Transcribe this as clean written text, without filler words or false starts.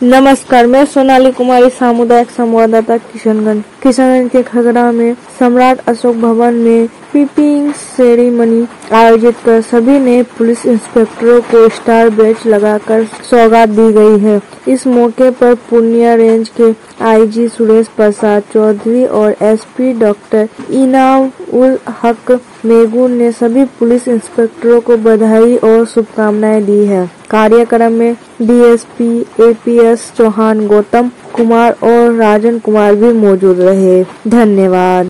नमस्कार, मैं सोनाली कुमारी, सामुदायिक संवाददाता किशनगंज के खगड़ा में सम्राट अशोक भवन में पीपिंग सेरेमनी आयोजित कर सभी नए पुलिस इंस्पेक्टरों को स्टार बैच लगाकर सौगात दी गई है। इस मौके पर पूर्णिया रेंज के आईजी सुरेश प्रसाद चौधरी और एसपी डॉक्टर इनाम उल हक मेगुन ने सभी पुलिस इंस्पेक्टरों को बधाई और शुभकामनाएं दी है। कार्यक्रम में डीएसपी एपीएस चौहान, गौतम कुमार और राजन कुमार भी मौजूद रहे। धन्यवाद।